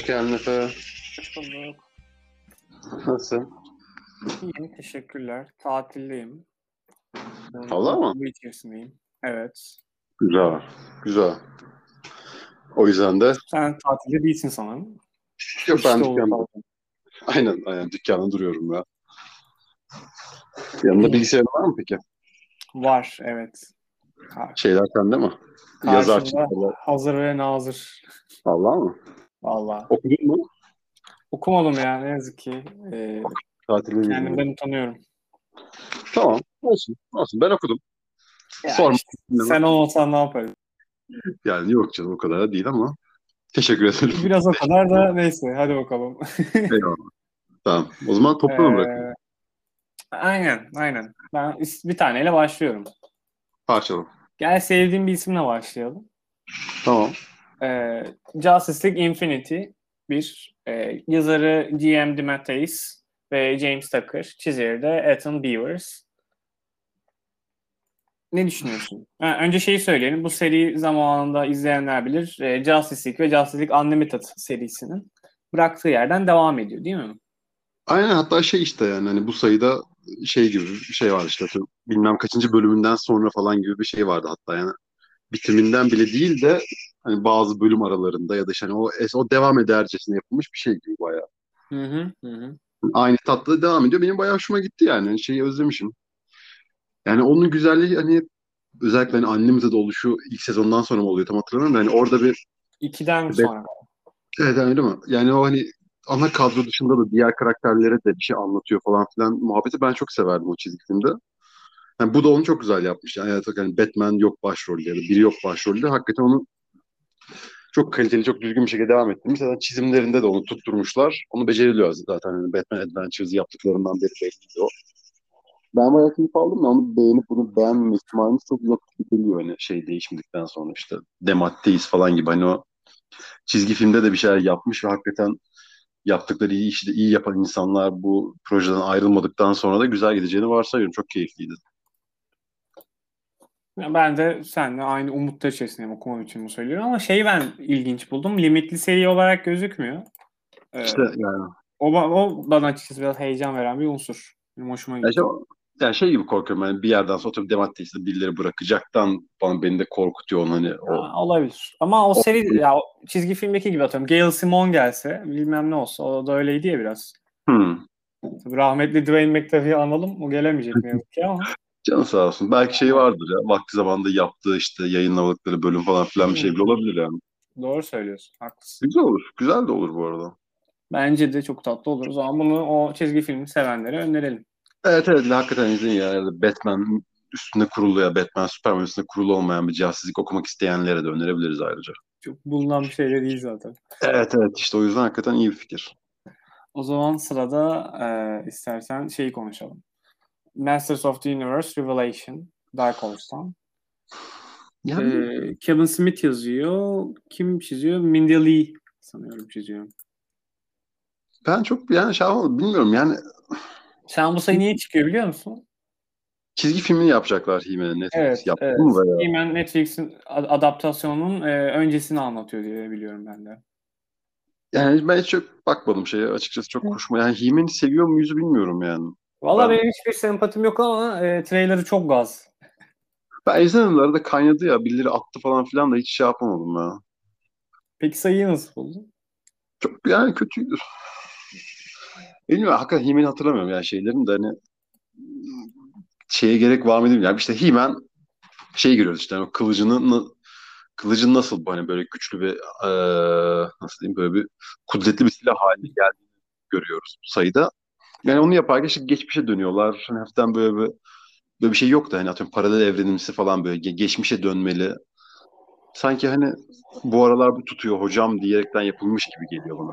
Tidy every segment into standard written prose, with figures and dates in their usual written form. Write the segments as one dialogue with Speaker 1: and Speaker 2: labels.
Speaker 1: geldin Efe.
Speaker 2: Hoş bulduk.
Speaker 1: Nasılsın?
Speaker 2: İyiyim, teşekkürler. Tatildeyim.
Speaker 1: Valla mı?
Speaker 2: Mutlu içerisindeyim. Evet.
Speaker 1: Güzel. Güzel. O yüzden de
Speaker 2: Sen tatilde değilsin sanırım.
Speaker 1: yok ben
Speaker 2: İşte olur
Speaker 1: dükkanda.
Speaker 2: falan.
Speaker 1: Aynen dükkanda duruyorum ya. Yanında
Speaker 2: İyi.
Speaker 1: bilgisayarın var mı peki?
Speaker 2: Var, evet.
Speaker 1: Şeyler sende mi? Yazar
Speaker 2: Karşımda
Speaker 1: çizgiler.
Speaker 2: hazır ve nazır.
Speaker 1: Valla mı?
Speaker 2: Vallahi.
Speaker 1: Okudun mu?
Speaker 2: Okumadım ya, ne yazık ki.
Speaker 1: Tatilde değilim
Speaker 2: Kendimden
Speaker 1: yani.
Speaker 2: utanıyorum.
Speaker 1: Tamam. Olsun. Olsun. Ben okudum.
Speaker 2: Ya
Speaker 1: Sorma.
Speaker 2: işte sen olmasan ne yaparız?
Speaker 1: Yani yok canım o kadar da değil ama teşekkür ederim.
Speaker 2: Biraz o kadar da neyse, hadi bakalım.
Speaker 1: Eyvallah. Tamam. O zaman toplu mu bırakayım?
Speaker 2: Ee, aynen. Ben bir taneyle başlıyorum.
Speaker 1: Parçalı.
Speaker 2: Gel sevdiğim bir isimle başlayalım.
Speaker 1: Tamam.
Speaker 2: Justice League Infinity bir yazarı G.M. DeMatteis ve James Tucker, çizeri de Ethan Beavers. Ne düşünüyorsun? Önce şeyi söyleyelim. Bu seri zamanında izleyenler bilir. Justice League ve Justice League Unlimited serisinin bıraktığı yerden devam ediyor, değil mi?
Speaker 1: Aynen hatta şey işte yani hani bu sayıda şey gibi bir şey var işte bilmem kaçıncı bölümünden sonra falan gibi bir şey vardı hatta yani bitiminden bile değil de hani bazı bölüm aralarında ya da işte hani o devam edercesine yapılmış bir şey gibi bayağı.
Speaker 2: Hı hı, hı hı.
Speaker 1: Aynı tatlı devam ediyor. Benim bayağı hoşuma gitti yani. Hani şeyi özlemişim. Yani onun güzelliği hani özellikle hani Unlimited'da oluşu ilk sezondan sonra mı oluyor tam hatırlamıyorum da hani orada bir
Speaker 2: İkiden
Speaker 1: evet,
Speaker 2: sonra.
Speaker 1: evet öyle mi? Yani o hani ana kadro dışında da diğer karakterlere de bir şey anlatıyor falan filan muhabbeti ben çok severdim o çizgi filmde. Yani bu da onu çok güzel yapmış. Yani, evet, yani Batman yok başrolde ya da biri yok başrolde. Hakikaten onu çok kaliteli, çok düzgün bir şekilde devam ettirmiş. Zaten çizimlerinde de onu tutturmuşlar. Onu beceriliyor zaten. Yani Batman Adventures'ı yaptıklarından beri belliydi o. Ben bayağı keyif aldım da onu beğenip bunu beğenmeme ihtimalimiz çok uzak geliyor. Hani şey değişmedikten sonra işte Dematteis falan gibi hani o çizgi filmde de bir şeyler yapmış ve hakikaten yaptıkları iyi işi de iyi yapan insanlar bu projeden ayrılmadıktan sonra da güzel gideceğini varsayıyorum. Çok keyifliydi.
Speaker 2: Ya ben de seninle aynı umutlar içerisindeyim, okumam için bu söylüyorum, ama şeyi ben ilginç buldum. Limitli seri olarak gözükmüyor.
Speaker 1: İşte
Speaker 2: Ee,
Speaker 1: yani
Speaker 2: o bana açıkçası biraz heyecan veren bir unsur. Benim hoşuma
Speaker 1: Ya şey,
Speaker 2: gitti.
Speaker 1: yani şey gibi korkuyorum yani bir yerden sonra tabii Dematteis'te birileri bırakacaktan beni de korkutuyor onu hani
Speaker 2: Ha, olabilir. Ama o seri, ya o çizgi filmdeki gibi atıyorum. Gail Simone gelse, bilmem ne olsa, o da öyleydi ya biraz.
Speaker 1: Hmm.
Speaker 2: Tabii rahmetli Dwayne McDuffie'yi analım. O gelemeyecek ne yazık ki ama.
Speaker 1: Canı sağ olsun. Belki şey vardır ya vakti zamanında yaptığı işte yayınlamadıkları bölüm falan filan bir şey bile
Speaker 2: Hı,
Speaker 1: olabilir yani.
Speaker 2: doğru söylüyorsun. Haklısın.
Speaker 1: Güzel olur. Güzel de olur bu arada.
Speaker 2: Bence de çok tatlı olur. O zaman bunu o çizgi filmi sevenlere önerelim.
Speaker 1: Evet hakikaten izleyin ya. Ya da Batman üstünde kurulu ya Batman Superman üstünde kurulu olmayan bir Justice League okumak isteyenlere de önerebiliriz ayrıca.
Speaker 2: Çok bulunan bir şey de değil zaten.
Speaker 1: Evet işte o yüzden hakikaten iyi bir fikir.
Speaker 2: O zaman sırada istersen şeyi konuşalım. Masters of the Universe Revelation, Dark Horse'tan.
Speaker 1: Yani
Speaker 2: Kevin Smith yazıyor. Kim çiziyor? Mindy Lee sanıyorum çiziyor.
Speaker 1: ben çok yani şey yapamadım, bilmiyorum yani
Speaker 2: Sen bu sayı niye çıkıyor biliyor musun?
Speaker 1: çizgi filmini yapacaklar He-Man'in Netflix
Speaker 2: Evet,
Speaker 1: yaptı mı
Speaker 2: evet.
Speaker 1: veya
Speaker 2: He-Man Netflix'in adaptasyonunun öncesini anlatıyor diye biliyorum ben de.
Speaker 1: yani ben hiç çok bakmadım şeye açıkçası çok hoşuma. Yani He-Man'i seviyor muyuz bilmiyorum yani.
Speaker 2: Valla
Speaker 1: Ben
Speaker 2: benim hiçbir sempatim yok ama trailerı çok gaz.
Speaker 1: ben izledim arada kaynadı ya birileri attı falan filan da hiç şey yapamadım ya.
Speaker 2: Peki sayıyı nasıl buldun?
Speaker 1: Çok yani kötüydü. Bilmiyorum hakikaten He-Man'i hatırlamıyorum yani şeylerin de hani şeye gerek var mı bilmiyorum. Yani işte He-Man şey görüyoruz işte hani o kılıcın nasıl hani böyle güçlü bir nasıl diyeyim böyle bir kudretli bir silah haline geldiğini görüyoruz bu sayıda. Yani onu yaparken işte geçmişe dönüyorlar. Hani hafiften böyle bir şey yok da hani atıyorum paralel evrenimsi falan böyle geçmişe dönmeli. Sanki hani bu aralar bu tutuyor hocam diyerekten yapılmış gibi geliyor bana.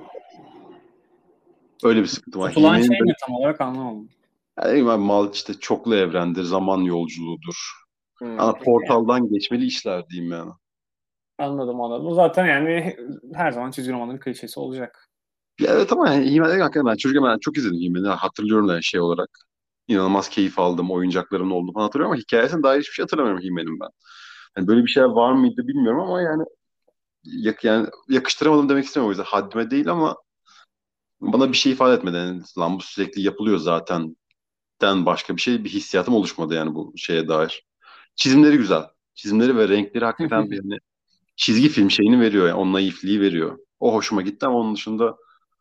Speaker 1: Öyle bir sıkıntı var.
Speaker 2: Tutulan
Speaker 1: He-Man'in
Speaker 2: şey
Speaker 1: de
Speaker 2: ne tam olarak anlamadım.
Speaker 1: yani mal işte çoklu evrendir, zaman yolculuğudur.
Speaker 2: Hmm.
Speaker 1: Ama portaldan geçmeli işler diyeyim yani.
Speaker 2: Anladım. O zaten yani her zaman çizgi romanın klişesi olacak.
Speaker 1: Ya evet ama yani He-Man'e hakikaten ben çocukken ben çok izledim He-Man'i. Hatırlıyorum da yani şey olarak. İnanılmaz keyif aldım. Oyuncaklarımın oldu falan hatırlıyorum ama hikayesine dair hiçbir şey hatırlamıyorum He-Man'in ben. Yani böyle bir şey var mıydı bilmiyorum ama yani yani yakıştıramadım demek istemiyorum o yüzden haddime değil ama bana bir şey ifade etmedi. Yani, lan bu sürekli yapılıyor zaten den başka bir hissiyatım oluşmadı yani bu şeye dair. Çizimleri güzel. Çizimleri ve renkleri hakikaten bir hani çizgi film şeyini veriyor yani o naifliği veriyor. O hoşuma gitti ama onun dışında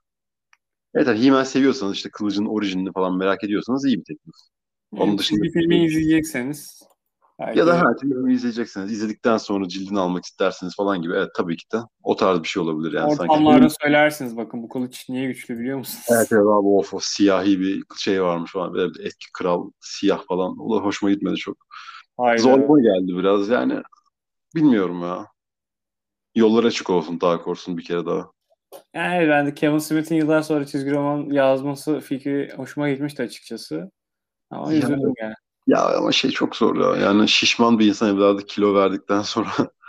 Speaker 1: evet yani He-Man seviyorsanız işte kılıcın orijinini falan merak ediyorsanız iyi bir teklif. Onun
Speaker 2: Yani
Speaker 1: dışında
Speaker 2: çizgi filmi izleyecekseniz
Speaker 1: ya da
Speaker 2: belki
Speaker 1: filmi izleyeceksiniz. İzledikten sonra cildini almak isterseniz falan gibi. Evet tabii ki de o tarz bir şey olabilir yani sanki.
Speaker 2: ortamlarda söylersiniz, bakın bu kılıç niye güçlü biliyor
Speaker 1: Evet,
Speaker 2: musunuz?
Speaker 1: evet abi o siyahi bir şey varmış falan. Böyle bir eski kral siyah falan. O da hoşuma gitmedi çok.
Speaker 2: Hayda.
Speaker 1: Zoruma geldi biraz yani. Bilmiyorum ya. Yollar açık olsun daha korsun bir kere daha.
Speaker 2: Yani ben de Kevin Smith'in yıllar sonra çizgi roman yazması fikri hoşuma gitmişti açıkçası. Ama
Speaker 1: Ya,
Speaker 2: üzüldüm yani.
Speaker 1: ya ama şey çok zor ya. Yani şişman bir insan evladı kilo verdikten sonra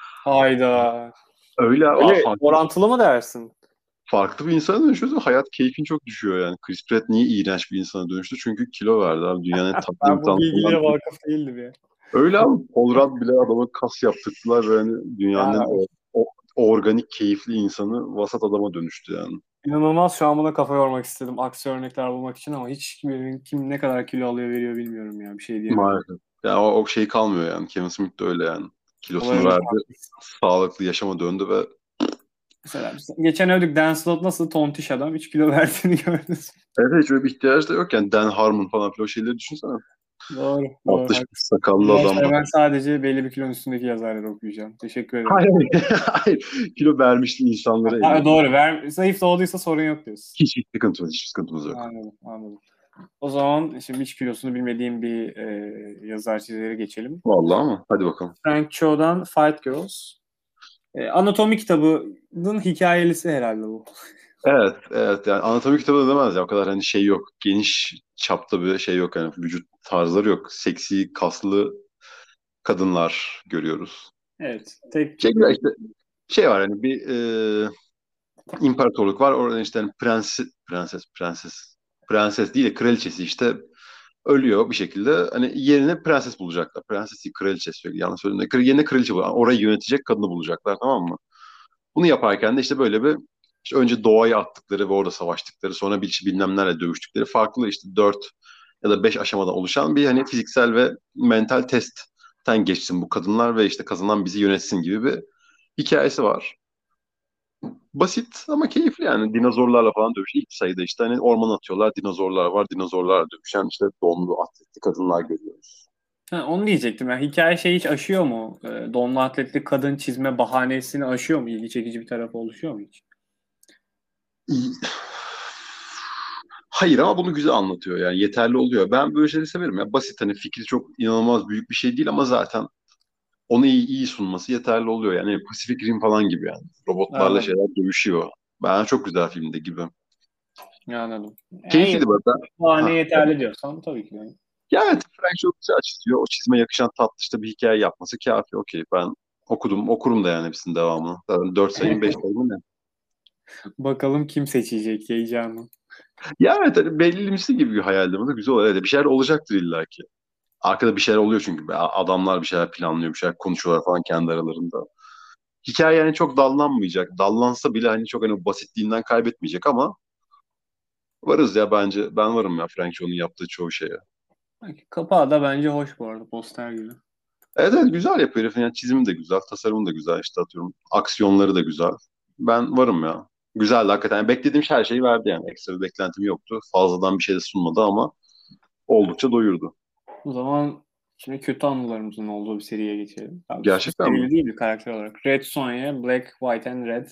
Speaker 2: Hayda.
Speaker 1: öyle
Speaker 2: Öyle
Speaker 1: farklı,
Speaker 2: orantılı mı dersin?
Speaker 1: farklı bir insana dönüşüyorsa hayat keyfin çok düşüyor yani. Chris Pratt niye iğrenç bir insana dönüştü? Çünkü kilo verdi abi. Dünyanın en tatlı
Speaker 2: Ben bu
Speaker 1: insanlarından
Speaker 2: bilgilere
Speaker 1: biri.
Speaker 2: vakıf değildim ya.
Speaker 1: Öyle abi. Paul Rudd bile adama kas yaptırdılar ve hani dünyanın
Speaker 2: Ya
Speaker 1: o organik, keyifli insanı vasat adama dönüştü yani.
Speaker 2: inanılmaz, şu an buna kafa yormak istedim aksi örnekler bulmak için ama hiç kim ne kadar kilo alıyor veriyor bilmiyorum ya. Bir şey diyemiyorum.
Speaker 1: Maalesef. Ya o şey kalmıyor yani. Kevin Smith de öyle yani. Kilosunu
Speaker 2: Olabilir.
Speaker 1: verdi. Sağlıklı yaşama döndü ve
Speaker 2: Mesela geçen övdük, Dan Slott nasıl tontiş adam, 3 kilo verdiğini gördünüz.
Speaker 1: evet hiç öyle bir ihtiyaç da yok yani. Dan Harmon falan filan o şeyleri düşünsene.
Speaker 2: Doğru, doğru,
Speaker 1: 60
Speaker 2: haklısın.
Speaker 1: sakallı
Speaker 2: Bundan
Speaker 1: adamlar.
Speaker 2: sonra ben sadece belli bir kilonun üstündeki yazarları okuyacağım. Teşekkür ederim.
Speaker 1: Hayır, hayır. Kilo vermişli insanları
Speaker 2: Ha,
Speaker 1: elliyorum.
Speaker 2: doğru. Zayıf da olduysa sorun yok diyorsun.
Speaker 1: Hiç sıkıntımız, hiç sıkıntımız yok.
Speaker 2: Anladım, anladım. O zaman şimdi 3 kilosunu bilmediğim bir yazar çizeri geçelim.
Speaker 1: Vallahi ama hadi bakalım.
Speaker 2: Frank Cho'dan Fight Girls. Anatomi kitabının hikayelisi herhalde bu.
Speaker 1: Evet, evet yani anatomi kitabı da demez ya o kadar hani şey yok. Geniş çapta bir şey yok yani vücut tarzları yok. Seksi, kaslı kadınlar görüyoruz.
Speaker 2: Evet. Tek
Speaker 1: Şey güzel işte şey var hani bir imparatorluk var. Orada işte hani prenses değil de kraliçesi işte ölüyor bir şekilde. Hani yerine prenses bulacaklar. Prenses değil kraliçe sürekli yanlış söyledim. Yerine kraliçe bulacaklar. Orayı yönetecek kadını bulacaklar tamam mı? Bunu yaparken de işte böyle bir işte önce doğaya attıkları ve orada savaştıkları sonra bilmem nelerle dövüştükleri farklı işte 4 ya da 5 aşamadan oluşan bir hani fiziksel ve mental testten geçsin bu kadınlar ve işte kazanan bizi yönetsin gibi bir hikayesi var. Basit ama keyifli yani dinozorlarla falan dövüş. İlk sayıda işte hani orman atıyorlar dinozorlar var dinozorlarla dövüşen işte donlu atletli kadınlar görüyoruz.
Speaker 2: Ha, onu diyecektim. Yani hikaye şeyi hiç aşıyor mu? Donlu atletli kadın çizme bahanesini aşıyor mu? İlgi çekici bir tarafı oluşuyor mu hiç?
Speaker 1: Hayır ama bunu güzel anlatıyor yani yeterli oluyor. Ben böyle şeyleri severim ya basit hani fikri çok inanılmaz büyük bir şey değil ama zaten onu iyi sunması yeterli oluyor yani Pacific Rim falan gibi yani robotlarla
Speaker 2: Anladım.
Speaker 1: şeyler dövüşüyor. Ben çok güzel filmde gibi.
Speaker 2: Anladım. Yani
Speaker 1: Keyifliydi bu arada.
Speaker 2: bahane
Speaker 1: Ha,
Speaker 2: yeterli diyorsan tabii ki. Yani.
Speaker 1: ya evet Frank çok güzel çiziyor. O çizime yakışan tatlı işte bir hikaye yapması kafi okey. Ben okurum da yani hepsinin devamını. Zaten 4 sayım 5 sayım ne?
Speaker 2: Bakalım kim seçecek, heyecanı.
Speaker 1: Ya evet hani bellimsi gibi bir hayaldi. Bu da güzel oluyor. Evet, bir şeyler olacaktır illa ki. Arkada bir şeyler oluyor çünkü. Adamlar bir şeyler planlıyor, bir şeyler konuşuyorlar falan kendi aralarında. Hikaye yani çok dallanmayacak. Dallansa bile hani çok hani basitliğinden kaybetmeyecek ama varız ya bence. Ben varım ya Frank Cho'nun yaptığı çoğu şeye.
Speaker 2: Kapağı da bence hoş bu arada, poster gibi.
Speaker 1: Evet, evet güzel yapıyor herifin. Yani çizimi de güzel, tasarımı da güzel işte atıyorum. Aksiyonları da güzel. Ben varım ya. Güzeldi hakikaten. Yani beklediğim her şeyi verdi yani. Ekstra bir beklentim yoktu. Fazladan bir şey de sunmadı ama oldukça doyurdu.
Speaker 2: O zaman şimdi kötü anılarımızın olduğu bir seriye geçelim. Abi, bir
Speaker 1: Gerçekten mi?
Speaker 2: seri değil bir karakter olarak. Red Sonja, Black, White and Red.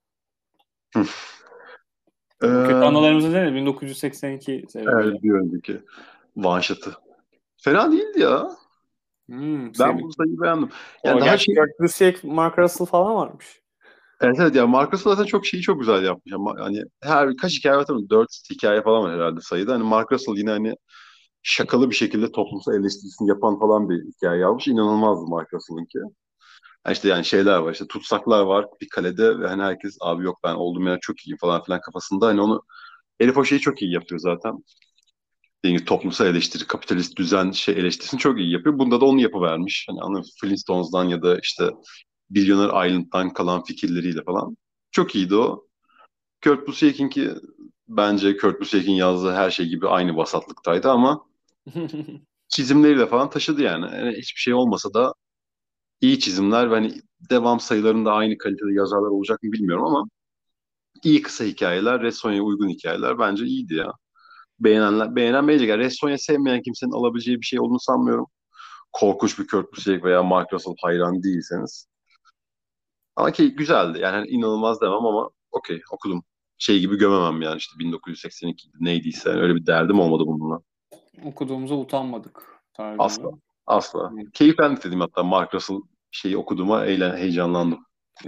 Speaker 2: Bu kötü
Speaker 1: Ee,
Speaker 2: anılarımızın değil mi? 1982 sebebiyle.
Speaker 1: evet bir önceki one shot'ı. Fena değildi ya. Ben
Speaker 2: Sevdim.
Speaker 1: bu sayıyı beğendim. Yani
Speaker 2: O
Speaker 1: daha
Speaker 2: gerçi
Speaker 1: şey
Speaker 2: Kurt Busiek, Mark Russell falan varmış.
Speaker 1: evet, evet ya Marcus zaten çok çok güzel yapmış ama hani her kaç hikaye var tabii 4 hikaye falan var herhalde sayıda. Hani Mark Russell yine hani şakalı bir şekilde toplumsal eleştirisini yapan falan bir hikaye yazmış. İnanılmazdı Mark Russell'ınki. Yani işte yani şeyler var işte tutsaklar var bir kalede ve hani herkes abi yok ben olduğum yer çok iyi falan filan kafasında. Hani onu herif o şeyi çok iyi yapıyor zaten. Dediğim gibi toplumsal eleştiri, kapitalist düzen şey eleştirisini çok iyi yapıyor. Bunda da onu yapıvermiş. Hani anladın mı? Flintstones'dan ya da işte Billionaire Island'dan kalan fikirleriyle falan. Çok iyiydi o. Kurt Busiek'inki bence Kurt Busiek'in yazdığı her şey gibi aynı vasatlıktaydı ama çizimleriyle falan taşıdı yani. Yani hiçbir şey olmasa da iyi çizimler ve hani devam sayılarında aynı kalitede yazarlar olacak mı bilmiyorum ama iyi kısa hikayeler, Red Sonja'ya uygun hikayeler bence iyiydi ya. Beğenen beğenecek. Yani Red Sonja sevmeyen kimsenin alabileceği bir şey olduğunu sanmıyorum. Korkunç bir Kurt Busiek veya Mark Russell hayran değilseniz. Ama ki güzeldi. Yani hani inanılmaz demem ama okey okudum. Şey gibi gömemem yani işte 1982 neydiyse öyle bir derdim olmadı bununla.
Speaker 2: Okuduğumuza utanmadık
Speaker 1: Asla.
Speaker 2: tarzında.
Speaker 1: Asla.
Speaker 2: Evet.
Speaker 1: Keyiflendik dedim hatta Mark Russell şeyi okuduğuma heyecanlandım.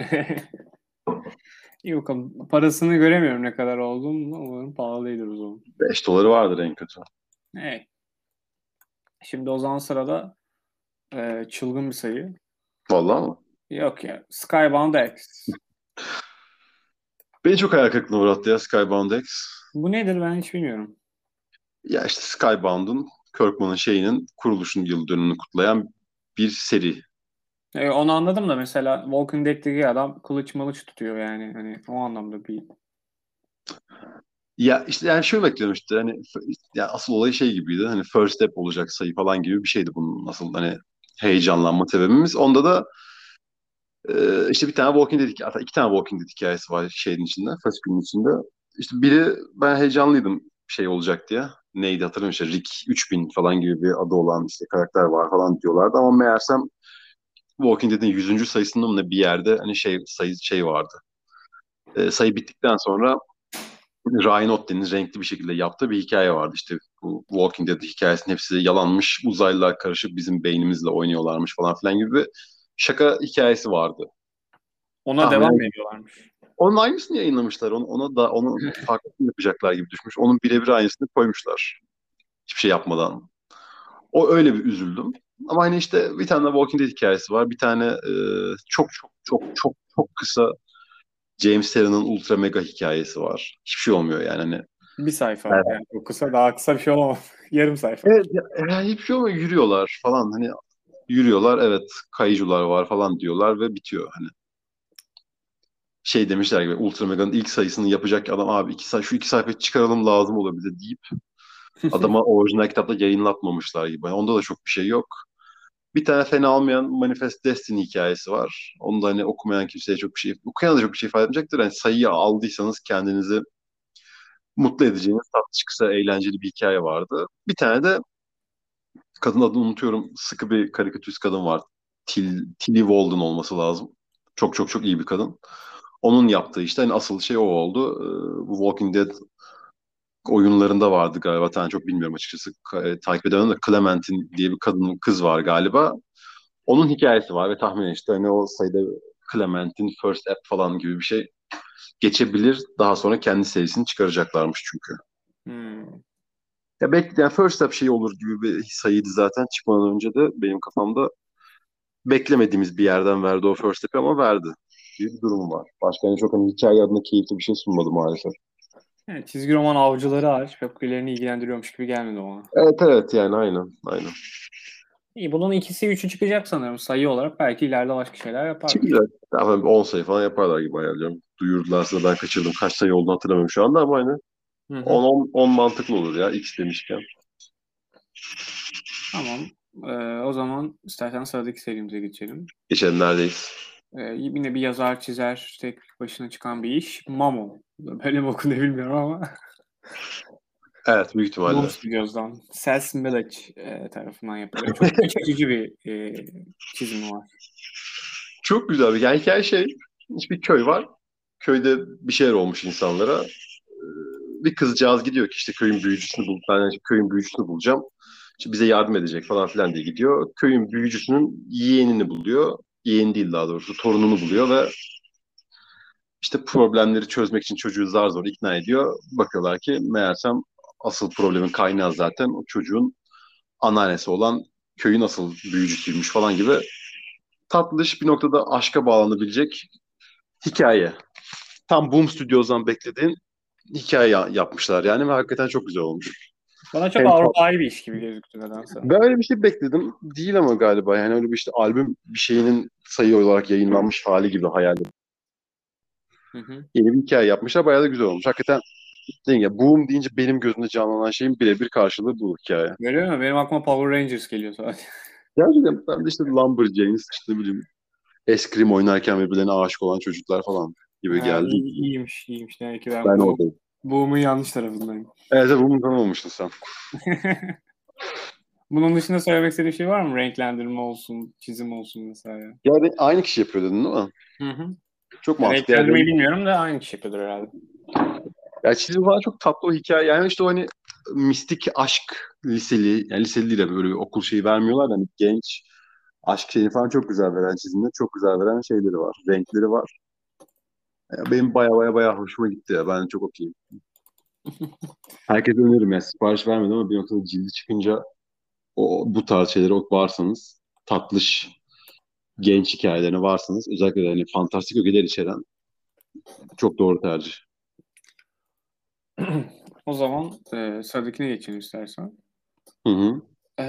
Speaker 2: İyi bakalım. Parasını göremiyorum ne kadar olduğunu. Umarım pahalıdır o zaman.
Speaker 1: 5 doları vardır en kötü.
Speaker 2: Evet. Şimdi o zaman sırada çılgın bir sayı.
Speaker 1: Vallahi mı?
Speaker 2: Yok ya. Skybound X.
Speaker 1: Beni çok hayal kırıklığına uğrattı ya Skybound X.
Speaker 2: Bu nedir ben hiç bilmiyorum.
Speaker 1: Ya işte Skybound'un Kirkman'ın şeyinin kuruluşun yıl dönümünü kutlayan bir seri.
Speaker 2: Onu anladım da mesela Walking Dead'teki adam kılıç malıç tutuyor yani. Hani o anlamda bir...
Speaker 1: Ya işte yani şöyle bekliyorum işte hani ya asıl olay şey gibiydi. Hani first step olacak sayı falan gibi bir şeydi bunun asıl hani heyecanlanma sebebimiz. Onda da işte bir tane Walking Dead hatta iki tane Walking Dead hikayesi var şeyin içinde, first günün içinde. İşte biri ben heyecanlıydım şey olacak diye. Neydi hatırlamıyorum işte Rick 3000 falan gibi bir adı olan işte karakter var falan diyorlardı ama meğersem Walking Dead'in 100. sayısında mı ne bir yerde hani şey vardı. Sayı bittikten sonra Ryan Ottley'nin renkli bir şekilde yaptığı bir hikaye vardı. İşte bu Walking Dead hikayesinin hepsi yalanmış. Uzaylılar karışıp bizim beynimizle oynuyorlarmış falan filan gibi bir şaka hikayesi vardı.
Speaker 2: Ona devam
Speaker 1: Tahminen
Speaker 2: mı ediyorlarmış?
Speaker 1: onun aynısını yayınlamışlar. Onu farklı yapacaklar gibi düşmüş. Onun birebir aynısını koymuşlar. Hiçbir şey yapmadan. O öyle bir üzüldüm. Ama hani işte bir tane de Walking Dead hikayesi var. Bir tane çok çok çok çok çok kısa James Terran'ın ultra mega hikayesi var. Hiçbir şey olmuyor yani hani.
Speaker 2: Bir sayfa.
Speaker 1: Evet.
Speaker 2: Yani çok kısa, daha kısa bir şey olamaz. Yarım sayfa.
Speaker 1: Evet, yani hiçbir şey olmuyor. Yürüyorlar falan. Hani yürüyorlar. Evet, kayıcılar var falan diyorlar ve bitiyor. Hani şey demişler gibi Ultra Mega'nın ilk sayısını yapacak adam abi şu iki sayfa çıkaralım lazım olur bize deyip adama orijinal kitapta yayınlatmamışlar gibi. Yani onda da çok bir şey yok. Bir tane fena almayan Manifest Destiny hikayesi var. Onu da hani okumayan kimseye çok bir şey, okuyan da çok bir şey ifade etmeyecektir. Yani sayıyı aldıysanız kendinizi mutlu edeceğiniz tatlı kısa eğlenceli bir hikaye vardı. Bir tane de kadın adını unutuyorum. Sıkı bir karikatürist kadın var. Tilly Walden olması lazım. Çok çok çok iyi bir kadın. Onun yaptığı işte hani asıl şey o oldu. Bu Walking Dead oyunlarında vardı galiba. Ben çok bilmiyorum açıkçası. Takip edemem de Clementine diye bir kız var galiba. Onun hikayesi var ve tahminen işte hani o sayıda Clementine First App falan gibi bir şey geçebilir. Daha sonra kendi serisini çıkaracaklarmış çünkü.
Speaker 2: Hmm.
Speaker 1: Ya belki yani First App şey olur gibi bir sayıydı zaten çıkmadan önce de benim kafamda beklemediğimiz bir yerden verdi o First Step'i ama verdi. Bir durum var. Başka hani çok hani hikaye adına keyifli bir şey sunmadı maalesef.
Speaker 2: Evet, çizgi roman avcıları hariç pek birilerini ilgilendiriyormuş gibi gelmedi ona.
Speaker 1: Evet evet yani aynen aynen.
Speaker 2: İyi, bunun ikisi üçü çıkacak sanırım sayı olarak. Belki ileride başka şeyler yaparlar.
Speaker 1: Çıkacak. Daha 10 sayı falan yaparlar gibi hayal ediyorum. Duyurdularsa ben kaçırdım. Kaç sayı olduğunu hatırlamıyorum şu anda ama hani
Speaker 2: Hı hı.
Speaker 1: 10 mantıklı olur ya X demişken.
Speaker 2: Tamam. O zaman istersen sıradaki serimize geçelim.
Speaker 1: Geçelim neredeyiz?
Speaker 2: Yine bir yazar çizer tek başına çıkan bir iş. Mamo. Böyle mi okunuyor bilmiyorum ama.
Speaker 1: Evet büyük
Speaker 2: Boom
Speaker 1: ihtimalle.
Speaker 2: Studios'dan. Sels Millage tarafından yapılıyor. Çok iç açıcı bir çizimi var.
Speaker 1: Çok güzel bir yani hikaye şey. Bir köy var. Köyde bir şeyler olmuş insanlara. Bir kızcağız gidiyor ki işte köyün büyücüsünü bul. Ben köyün büyücüsünü bulacağım. İşte bize yardım edecek falan filan diye gidiyor. Köyün büyücüsünün yeğenini buluyor. Yeğeni değil daha doğrusu torununu buluyor ve işte problemleri çözmek için çocuğu zar zor ikna ediyor. Bakıyorlar ki meğersem asıl problemin kaynağı zaten o çocuğun anneannesi olan köyün asıl büyücüsüymüş falan gibi tatlış bir noktada aşka bağlanabilecek hikaye. Tam Boom Studios'dan beklediğin hikaye yapmışlar yani ve hakikaten çok güzel olmuş.
Speaker 2: Bana çok
Speaker 1: Hem
Speaker 2: Avrupa'yı bir iş gibi gözüktü nedense.
Speaker 1: ben öyle bir şey bekledim. Değil ama galiba. Değil ama galiba. Yani öyle bir işte albüm bir şeyinin sayı olarak yayınlanmış hali gibi hayal ediyorum.
Speaker 2: Hı hı.
Speaker 1: Yeni bir hikaye yapmışlar. Bayağı da güzel olmuş. Hakikaten değil ya, Boom deyince benim gözümde canlanan şeyin birebir karşılığı bu hikaye.
Speaker 2: Görüyor musun? Benim aklıma Power Rangers geliyor sadece.
Speaker 1: Gerçekten ben de işte Lumberjanes, işte ne bileyim, eskrim oynarken birbirlerine aşık olan çocuklar falan gibi
Speaker 2: Ha,
Speaker 1: geldi.
Speaker 2: iyiymiş, iyiymiş. Demek ki ben
Speaker 1: Ben oradayım.
Speaker 2: Boom'un yanlış tarafındayım.
Speaker 1: Evet, Boom'u tanımamıştın sen.
Speaker 2: Bunun dışında söylemek istediğin şey var mı? Renklendirme olsun, çizim olsun vesaire.
Speaker 1: Yani aynı kişi yapıyor dedin değil mi?
Speaker 2: Hı hı.
Speaker 1: Çok
Speaker 2: Ya
Speaker 1: mantıklı.
Speaker 2: renklendirmeyi
Speaker 1: Yani,
Speaker 2: bilmiyorum da aynı kişi yapıyordur herhalde.
Speaker 1: ya çizim falan çok tatlı o hikaye. Yani işte o hani mistik aşk liseli, yani liseli değil de böyle bir okul şeyi vermiyorlar da hani genç aşk şeyini falan çok güzel veren çizimler, çok güzel veren şeyleri var, renkleri var. Ya benim baya baya baya hoşuma gitti ya. Ben çok okeyim. Herkese öneririm ya. Sipariş vermedim ama bir noktada cildi çıkınca bu tarz şeylere varsanız, tatlış genç hikayelerine varsanız, özellikle de hani fantastik ögeler içeren çok doğru tercih.
Speaker 2: O zaman sıradakine geçelim istersen.
Speaker 1: Hı hı.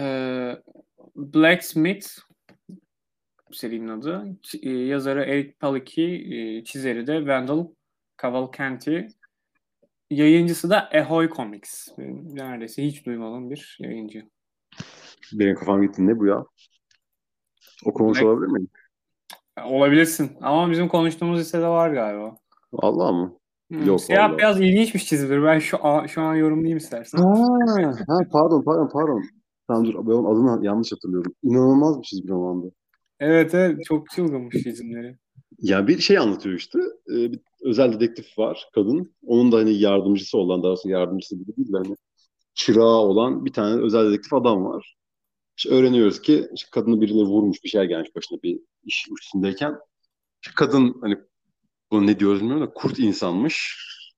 Speaker 2: Blacksmith serinin adı. Yazarı Eric Palicki, çizeri de Wendell Cavalcanti. Yayıncısı da Ahoy Comics. Neredeyse hiç duymadığım bir yayıncı.
Speaker 1: Benim kafam gitti. Ne bu ya? Okumuş
Speaker 2: Black
Speaker 1: olabilir miyim?
Speaker 2: olabilirsin ama bizim konuştuğumuz listede var galiba.
Speaker 1: Allah mı? Yok
Speaker 2: Siyah
Speaker 1: vallahi.
Speaker 2: beyaz ilginçmiş çizilir. Ben şu an yorumlayayım istersen.
Speaker 1: Pardon. Tamam dur, ben onun adını yanlış hatırlıyorum. İnanılmaz bir çizgi romandı.
Speaker 2: Evet, evet, çok çılgınmış çizimleri.
Speaker 1: Yani bir şey anlatıyor işte. Bir özel dedektif var, kadın. Onun da hani yardımcısı olan, daha sonra yardımcısı gibi değil de hani çırağı olan bir tane özel dedektif adam var. İşte öğreniyoruz ki işte kadını birileri vurmuş, bir şey gelmiş başına bir iş üstündeyken. İşte kadın hani, bunu ne diyoruz bilmiyorum da, kurt insanmış.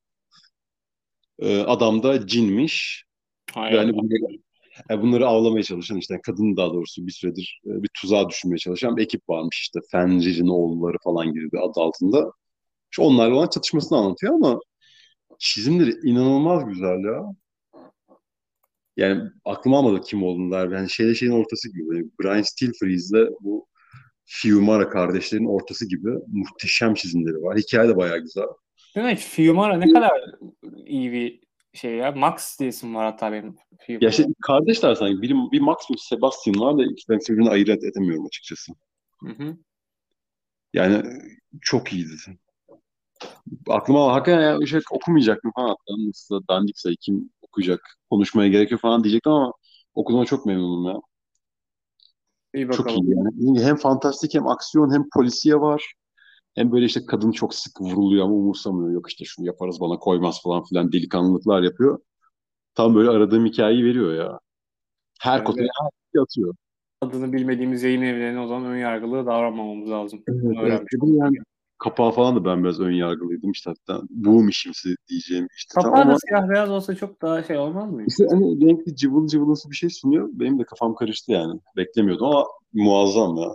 Speaker 1: Adam da cinmiş.
Speaker 2: Hay
Speaker 1: Ve hani
Speaker 2: Allah.
Speaker 1: bunları avlamaya çalışan, işte kadın daha doğrusu bir süredir bir tuzağa düşürmeye çalışan bir ekip varmış, işte Fenrir'in oğulları falan gibi bir adı altında. İşte onlarla olan çatışmasını anlatıyor ama çizimleri inanılmaz güzel ya. Yani aklıma almadı kim olduğunu der. Yani şeyin ortası gibi. Böyle Brian Stelfreeze'le bu Fiumara kardeşlerin ortası gibi muhteşem çizimleri var. Hikaye de bayağı güzel.
Speaker 2: Demek Fiumara ne kadar iyi bir şey ya. Max diye isim var hatta benim
Speaker 1: Ya işte
Speaker 2: Fiumara.
Speaker 1: kardeşler sanki. Bir Max bir Sebastian var da ikisinden birbirine ayırt edemiyorum açıkçası.
Speaker 2: Hı hı.
Speaker 1: Yani çok iyiydi. Aklıma hakikaten ya, şey okumayacaktım falan hatta. Nasıl da dandik sayı, kim okuyacak, konuşmaya gerek yok falan diyecektim ama okuduğuma çok memnunum ya.
Speaker 2: İyi
Speaker 1: Çok
Speaker 2: bakalım.
Speaker 1: iyi yani. Hem fantastik hem aksiyon hem polisiye var. Hem böyle işte kadın çok sık vuruluyor ama umursamıyor. Yok işte şunu yaparız bana koymaz falan filan delikanlılıklar yapıyor. Tam böyle aradığım hikayeyi veriyor ya. Her
Speaker 2: Evet,
Speaker 1: kotaya
Speaker 2: evet.
Speaker 1: her şeyi atıyor.
Speaker 2: Adını bilmediğimiz yayın evlerine o zaman ön yargılı davranmamamız lazım.
Speaker 1: Evet,
Speaker 2: Bunu
Speaker 1: evet.
Speaker 2: öğrenmiş
Speaker 1: Bir de
Speaker 2: olduk.
Speaker 1: yani kapağı falan da ben biraz ön yargılıydım işte, hatta bu işimsi diyeceğim işte tam
Speaker 2: Kapağı da
Speaker 1: ama
Speaker 2: siyah beyaz olsa çok daha şey olmaz mıydı?
Speaker 1: işte hani renkli cıvıl cıvılımsı bir şey sunuyor. Benim de kafam karıştı yani. Beklemiyordum ama muazzam ya.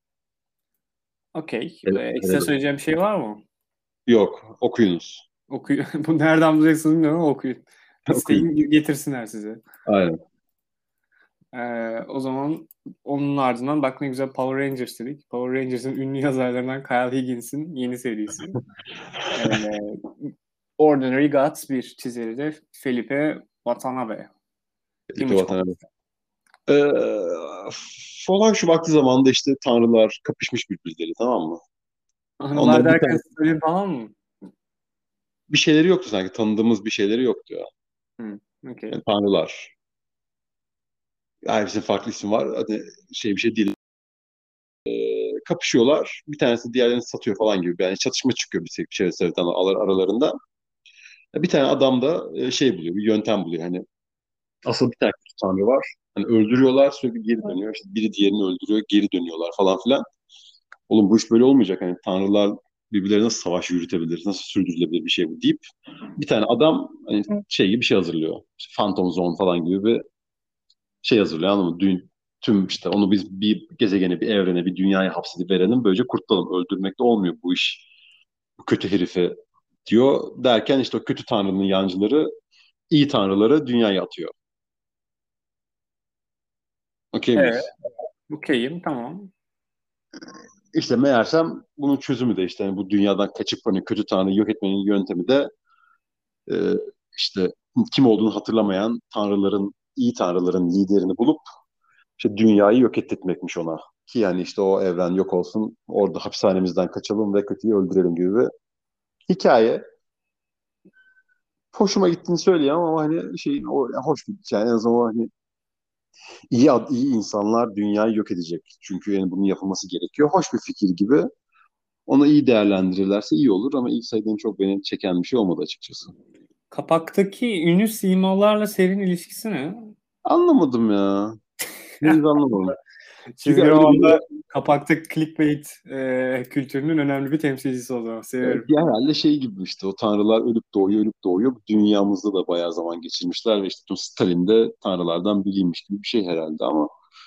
Speaker 2: Okey. Ekstra
Speaker 1: Helal olsun.
Speaker 2: söyleyeceğim bir şey var mı?
Speaker 1: Yok, okuyunuz.
Speaker 2: Okuyun. Bu nereden bulacaksınız bilmiyorum ama okuyun.
Speaker 1: Okuyun.
Speaker 2: İsteyin getirsinler size.
Speaker 1: Aynen.
Speaker 2: O zaman onun ardından bak ne güzel Power Rangers dedik. Power Rangers'ın ünlü yazarlarından Kyle Higgins'in yeni serisi. Ee, Ordinary Gods bir çizeri de Felipe Watanabe.
Speaker 1: İpe
Speaker 2: İmage
Speaker 1: vatan.
Speaker 2: Comics.
Speaker 1: Ee, Falan şu vakti zamanında işte tanrılar kapışmış birbirleri, tamam mı?
Speaker 2: Anılar
Speaker 1: Onların
Speaker 2: derken söyleyeyim falan mı?
Speaker 1: bir şeyleri yoktu sanki. Tanıdığımız bir şeyleri yoktu ya.
Speaker 2: Okay.
Speaker 1: Yani tanrılar. Hepsinin farklı isim var. Hadi şey bir şey değil. Kapışıyorlar. Bir tanesi diğerlerini satıyor falan gibi. Yani çatışma çıkıyor bir şey sebepten aralarında. Bir tane adam da şey buluyor, bir yöntem buluyor. Hani asıl bir tane kötü tanrı var. Hani öldürüyorlar, sürekli geri dönüyor. İşte biri diğerini öldürüyor, geri dönüyorlar falan filan. Oğlum bu iş böyle olmayacak. Hani tanrılar birbirlerine nasıl savaş yürütebilir, nasıl sürdürülebilir bir şey bu deyip bir tane adam hani şey gibi bir şey hazırlıyor. İşte Phantom Zone falan gibi bir şey hazırlıyor, anladın mı? Tüm işte onu biz bir gezegene, bir evrene, bir dünyaya hapsedip verelim. Böylece kurtulalım. Öldürmek de olmuyor bu iş. Bu kötü herifi diyor. Derken işte o kötü tanrının yancıları iyi tanrıları dünyaya atıyor. Okey
Speaker 2: Evet.
Speaker 1: miyiz?
Speaker 2: Okeyim. Tamam.
Speaker 1: İşte meğersem bunun çözümü de işte hani bu dünyadan kaçıp hani kötü tanrıyı yok etmenin yöntemi de e, işte kim olduğunu hatırlamayan tanrıların, iyi tanrıların liderini bulup işte dünyayı yok ettirmekmiş ona. Ki yani işte o evren yok olsun, orada hapishanemizden kaçalım ve kötüyü öldürelim gibi bir hikaye. Hoşuma gittiğini söyleyemem ama hani şey o hoş bir yani en azından hani iyi insanlar dünyayı yok edecek. Çünkü yani bunun yapılması gerekiyor. Hoş bir fikir gibi. Onu iyi değerlendirirlerse iyi olur ama ilk saydığım çok beni çeken bir şey olmadı açıkçası.
Speaker 2: Kapaktaki ünlü simalarla serinin ilişkisi ne?
Speaker 1: Anlamadım ya. Henüz anlamadım. Çünkü
Speaker 2: Çizgi
Speaker 1: öyle bir
Speaker 2: romanda kapakta clickbait kültürünün önemli bir temsilcisi o zaman.
Speaker 1: evet,
Speaker 2: Severim.
Speaker 1: ya herhalde şey gibi işte o tanrılar ölüp doğuyor ölüp doğuyor. Bu dünyamızda da bayağı zaman geçirmişler ve işte bu Stalin de tanrılardan biriymiş gibi bir şey herhalde ama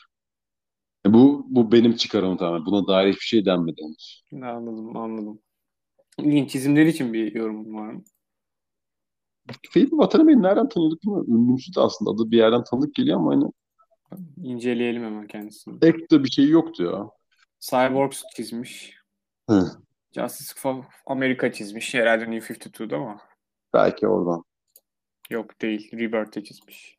Speaker 1: bu benim çıkarımım tamamen. Buna dair hiçbir şey denmedi henüz.
Speaker 2: Anladım, anladım. İlginç. Çizimleri için bir yorum var mı?
Speaker 1: Feyzi Watanabe'yi nereden tanıyorduk bilmiyorum. Ünlümsü de aslında adı bir yerden tanıdık geliyor ama hani
Speaker 2: İnceleyelim hemen kendisini.
Speaker 1: pek de bir şey yoktu ya.
Speaker 2: Cyborgs çizmiş.
Speaker 1: Hı,
Speaker 2: Justice for America çizmiş. Herhalde New 52'da ama.
Speaker 1: belki oradan.
Speaker 2: Yok değil. Rebirth'te çizmiş.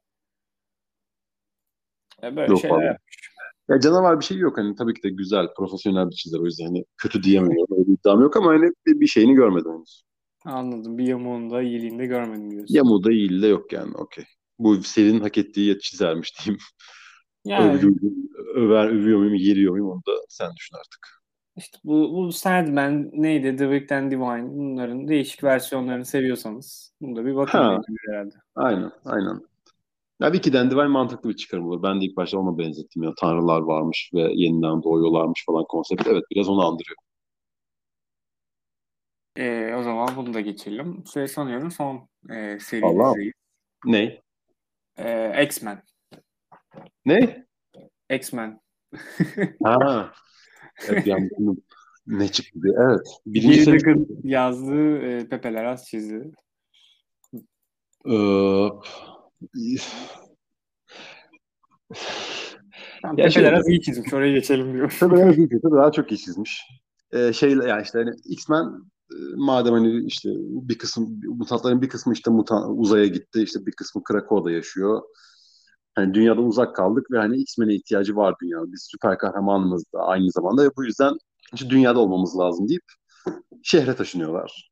Speaker 2: Böyle
Speaker 1: Yok
Speaker 2: şeyler
Speaker 1: vallahi.
Speaker 2: yapmış.
Speaker 1: Ya canavar bir şey yok hani tabii ki de güzel, profesyonel bir çizer o yüzden hani kötü diyemiyorum. Öyle bir iddiam yok ama hani bir şeyini görmedim henüz.
Speaker 2: Anladım. Bir yamuğunu da iyiliğini de görmedim diyorsun.
Speaker 1: Yamu da iyi de yok yani okey. Bu serinin hak ettiği çizermiş diyeyim.
Speaker 2: Yani
Speaker 1: Övdüm, övüyor muyum, yeriyor muyum onu da sen düşün artık.
Speaker 2: işte bu Sandman neydi? The Wicked and Divine. Bunların değişik versiyonlarını seviyorsanız bunu da bir bakın
Speaker 1: Ha,
Speaker 2: deniyor herhalde.
Speaker 1: aynen, aynen. Ya Wiki'den Divine mantıklı bir çıkarım olur. Ben de ilk başta ona benzettim ya. Tanrılar varmış ve yeniden doğuyorlarmış falan konsept. Evet biraz onu andırıyor.
Speaker 2: O zaman bunu da geçelim. Sanıyorum son
Speaker 1: Allah.
Speaker 2: serimizdeyiz.
Speaker 1: Ne?
Speaker 2: X-Men.
Speaker 1: Ne?
Speaker 2: X-Men.
Speaker 1: Ha. Evet yani bunun ne çıktı diye. Evet. Birinci
Speaker 2: Gary
Speaker 1: seri
Speaker 2: Duggan yazdığı Pepe Larraz çizdi.
Speaker 1: Ee,
Speaker 2: Tamam,
Speaker 1: ya
Speaker 2: Pepe
Speaker 1: şöyle.
Speaker 2: Larraz iyi çizmiş. Oraya geçelim diyor.
Speaker 1: Tabii evet, tabii daha çok iyi çizmiş. Şeyle yani işte hani X-Men madem hani işte bir kısım mutantların bir kısmı işte uzaya gitti işte bir kısmı Krakow'da yaşıyor. Hani dünyadan uzak kaldık ve hani X-Men'e ihtiyacı var dünyada. Biz süper kahramanımız da aynı zamanda ve bu yüzden işte dünyada olmamız lazım deyip şehre taşınıyorlar.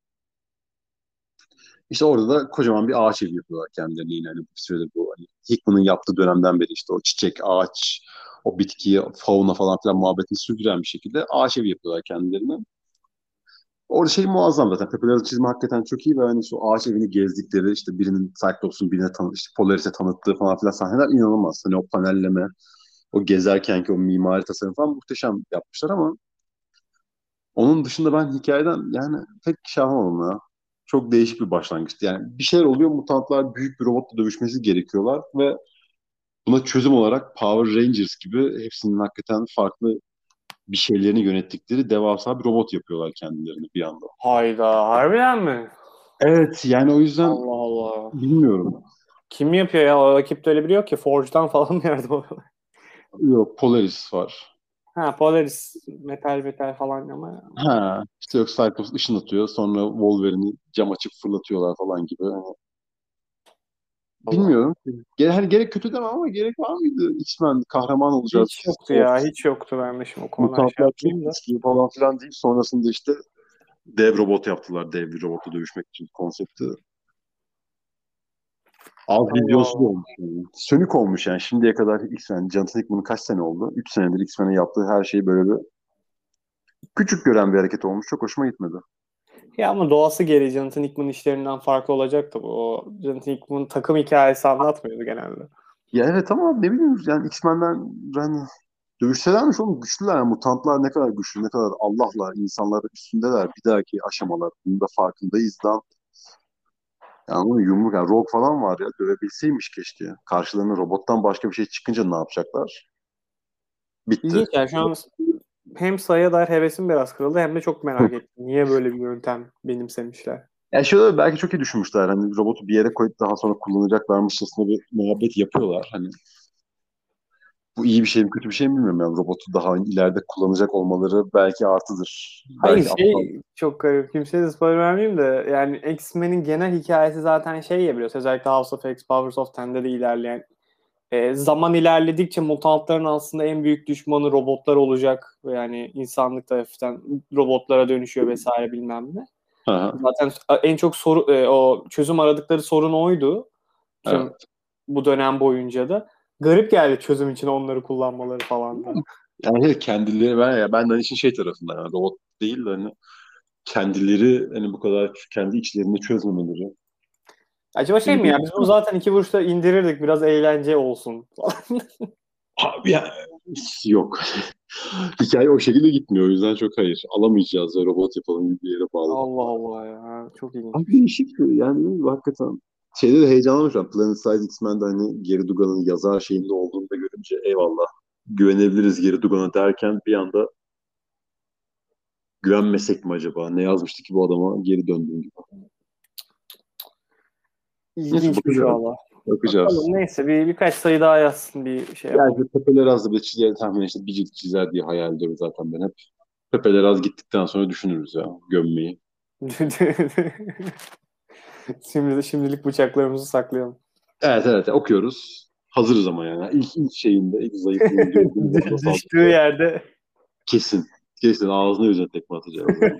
Speaker 1: İşte orada da kocaman bir ağaç evi yapıyorlar kendilerine yine hani bir süredir bu hani Hickman'ın yaptığı dönemden beri işte o çiçek, ağaç, o bitkiyi, fauna falan filan muhabbetini sürdüren bir şekilde ağaç evi yapıyorlar kendilerine. Orada şey muazzam zaten. Tepeleri çizimi hakikaten çok iyi ve hani şu ağaç evini gezdikleri işte birinin Cyclops'un birine işte Polaris'e tanıttığı falan filan sahneler inanılmaz. Hani o panelleme, o gezerkenki o mimari tasarım falan muhteşem yapmışlar ama onun dışında ben hikayeden yani pek şey yapamadım ya. Çok değişik bir başlangıçtı. Yani bir şeyler oluyor, mutantlar büyük bir robotla dövüşmesi gerekiyorlar ve buna çözüm olarak Power Rangers gibi hepsinin hakikaten farklı bir şeylerini yönettikleri devasa bir robot yapıyorlar kendilerini bir anda.
Speaker 2: Hayda, harbiden mi?
Speaker 1: Evet yani o yüzden
Speaker 2: Allah Allah.
Speaker 1: bilmiyorum.
Speaker 2: Kim yapıyor ya? O ekipte öyle biri yok ki. Forge'dan falan mı yardım alıyorlar?
Speaker 1: Yok Polaris var.
Speaker 2: Ha, Polaris metal falan ama
Speaker 1: Ha, işte yok Cyclops ışın atıyor. Sonra Wolverine'i cam açıp fırlatıyorlar falan gibi. Hani
Speaker 2: Allah.
Speaker 1: bilmiyorum. Hani gerek kötü demem ama gerek var mıydı? X-Men kahraman olacağız.
Speaker 2: Hiç yoktu
Speaker 1: Of,
Speaker 2: ya. Hiç yoktu, ben de şimdi o konudan şey
Speaker 1: mutantlar çok
Speaker 2: yapmayayım da.
Speaker 1: güçlü falan filan deyip sonrasında işte dev robot yaptılar. Dev bir robotla dövüşmek için konsepti. Az
Speaker 2: Allah
Speaker 1: vizyonsuz
Speaker 2: Allah.
Speaker 1: olmuş. Yani. Sönük olmuş yani. Şimdiye kadar X-Men, Jonathan Hickman'ın kaç sene oldu? 3 senedir X-Men'in yaptığı her şeyi böyle bir küçük gören bir hareket olmuş. Çok hoşuma gitmedi.
Speaker 2: Ya ama doğası gereği Jonathan Hickman işlerinden farklı olacak da bu. O Jonathan Hickman takım hikayesi anlatmıyordu genelde.
Speaker 1: Ya evet ama ne bileyim yani X-Men'den yani dövüşselermiş oğlum güçlüler. Yani mutantlar ne kadar güçlü, ne kadar Allah'la insanlar üstündeler. Bir dahaki aşamalar. Bunun da farkındayız da. Yani onun yumruk, yani Rogue falan var ya dövebilseymiş keşke. Karşılarına robottan başka bir şey çıkınca ne yapacaklar? Bitti.
Speaker 2: İlginç yani, şu an hem sayıya dair hevesim biraz kırıldı hem de çok merak ettim. Niye böyle bir yöntem benimsemişler?
Speaker 1: Yani şöyle belki çok iyi düşünmüşler. Hani robotu bir yere koyup daha sonra kullanacaklarmışçasına bir muhabbet yapıyorlar. Hani Bu iyi bir şey mi kötü bir şey mi bilmiyorum. Yani robotu daha ileride kullanacak olmaları belki artıdır.
Speaker 2: Hayır
Speaker 1: Belki aptal.
Speaker 2: çok garip. Kimseye de spoiler vermeyeyim de yani X-Men'in genel hikayesi zaten şey ya biliyorsun. Özellikle House of X, Powers of Ten'de de ilerleyen. Zaman ilerledikçe mutantların aslında en büyük düşmanı robotlar olacak. Yani insanlık da hafiften robotlara dönüşüyor vesaire bilmem ne.
Speaker 1: Aha,
Speaker 2: Zaten en çok o çözüm aradıkları sorun oydu. Tüm
Speaker 1: evet.
Speaker 2: bu dönem boyunca da. Garip geldi çözüm için onları kullanmaları falan da.
Speaker 1: Yani kendileri ben de işin şey tarafından yani robot değil de hani kendileri hani bu kadar kendi içlerinde çözmemeleri.
Speaker 2: Acaba şey
Speaker 1: Beni
Speaker 2: mi
Speaker 1: bir
Speaker 2: ya biz bunu zaten 2 vuruşta indirirdik biraz eğlence olsun.
Speaker 1: abi ya, yok. Hikaye o şekilde gitmiyor. O yüzden çok hayır. Alamayacağız ya robot yapalım gibi bir yere bağladık.
Speaker 2: Allah Allah ya. Çok ilginç
Speaker 1: Abi
Speaker 2: bir şey.
Speaker 1: değişik yani hakikaten. Şeyde de heyecanlanmış ben. Planet Size X-Men'de hani Gary Dugan'ın yazar şeyinde olduğunu da görünce eyvallah güvenebiliriz Gary Dugan'a derken bir anda güvenmesek mi acaba? Ne yazmıştı ki bu adama geri döndüğüm gibi. Neyse
Speaker 2: İlginçmiş
Speaker 1: bakacağız.
Speaker 2: valla.
Speaker 1: Bakacağız.
Speaker 2: Bakalım neyse birkaç sayı daha yazsın bir şey
Speaker 1: Yani
Speaker 2: yapalım.
Speaker 1: Pepe'ler az da bir çizer tahmin işte bir cilt çizer diye hayal ediyorum zaten ben hep. Pepe'ler az gittikten sonra düşünürüz ya gömmeyi.
Speaker 2: Şimdilik bıçaklarımızı saklayalım.
Speaker 1: Evet evet okuyoruz. Hazırız ama yani. İlk şeyinde, ilk zayıflığını gördüğümüz anda
Speaker 2: Düştüğü
Speaker 1: saldıracağız.
Speaker 2: yerde.
Speaker 1: Kesin. Kesin ağzına yüzüne tekme atacağız yani.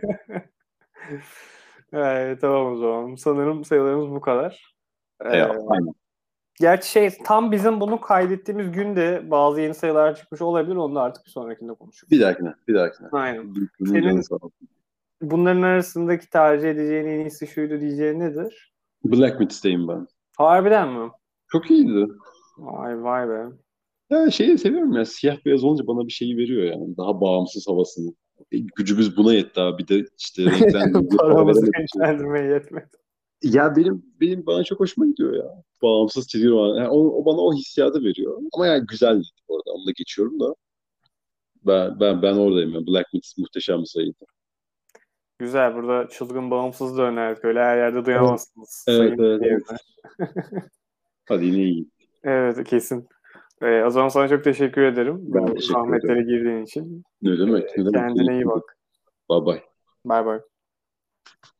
Speaker 2: Tamam o zaman. Sanırım sayılarımız bu kadar. Ee,
Speaker 1: Aynen.
Speaker 2: Gerçi tam bizim bunu kaydettiğimiz günde bazı yeni sayılar çıkmış olabilir. Onu da artık bir sonrakinde
Speaker 1: Bir
Speaker 2: konuşuruz.
Speaker 1: dahakine. Bir dahakine.
Speaker 2: Aynen.
Speaker 1: Büyüklüğünün canı
Speaker 2: Senin
Speaker 1: sağ olsun.
Speaker 2: bunların arasındaki tercih edeceğin en iyisi şuydu diyeceğin nedir?
Speaker 1: Black Myth'teyim ben.
Speaker 2: Harbiden mi?
Speaker 1: Çok iyiydi.
Speaker 2: Vay vay be.
Speaker 1: Ya şeyi seviyorum ya. Siyah beyaz olunca bana bir şeyi veriyor yani. Daha bağımsız havasını. Gücümüz buna yetti abi. Bir de işte renklendirince para
Speaker 2: Paramızı
Speaker 1: veremedik.
Speaker 2: renklendirmeye yetmedi.
Speaker 1: Ya benim bana çok hoşuma gidiyor ya. Bağımsız çizgi roman. Yani o bana o hissiyatı veriyor. Ama yani güzel orada. Onu da geçiyorum da. Ben oradayım ya. Black Myth muhteşem bir sayıydı.
Speaker 2: Güzel. Burada çılgın bağımsız da önerdik. Öyle her yerde
Speaker 1: Evet,
Speaker 2: duyamazsınız
Speaker 1: evet,
Speaker 2: sayın
Speaker 1: evet, evet.
Speaker 2: dinleyiciler.
Speaker 1: Hadi yine iyi.
Speaker 2: Evet kesin. O zaman sana çok teşekkür ederim
Speaker 1: Ben
Speaker 2: bu
Speaker 1: teşekkür ederim.
Speaker 2: zahmetlere girdiğin için.
Speaker 1: Ne demek? Ne demek?
Speaker 2: Kendine iyi bak.
Speaker 1: Bye bye.
Speaker 2: Bay bay.